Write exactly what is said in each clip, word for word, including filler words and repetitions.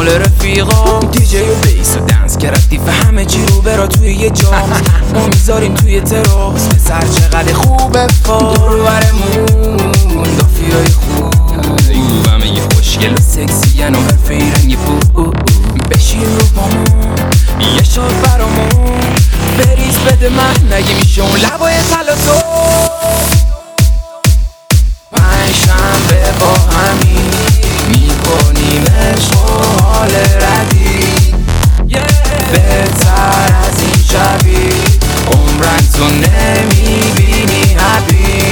مال رفیقا. دیجی و بیس و دنس که ردیف همه چی رو برا توی یه جا. ما میذاریم توی تراس پسر چقدر خوبه فا. دور برمون دافیای خوب یو همه یه خوشگل و سکسی یه نو حرفی رنگی پو. بشین رو بامون یه شاد برامون بریز بده من نگی میشه اون لبای طلا تو. پنجشنبه با همین میکنیم عشق و حال ردی. بهتر از این شبی عمرن تو نمیبینی حبی.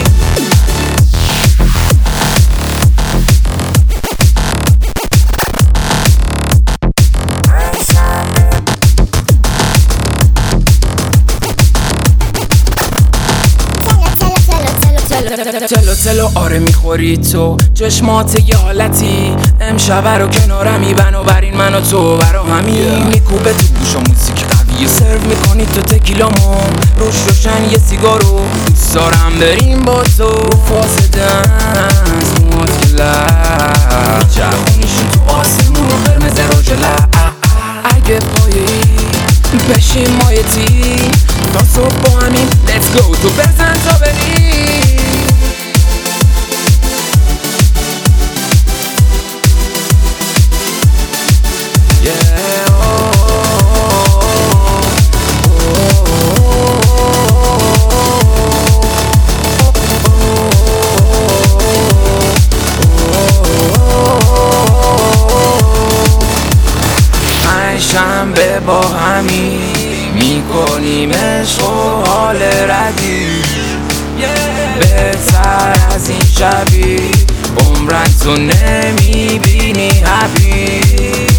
تلو تلو آره میخوری تو چشمات یه حالتی امشب رو کنارمی بنابراین من و تو برا همین میکوبه تو گوشا موزیک قویه سرو میکنی تو تکیلامو روش روشن یه سیگارو دوست دارم بریم با تو فاسده از موات که لب میچرخونیشون تو آسمون و قرمز روژله. اگه پایه‌ای بشیم مایتی تا صبح با همین let's go تو بزن تا بری. شنبه با همین میکنیم عشق و حال ردی. بهتر از این شبی عمرن تو نمیبینی حبیب.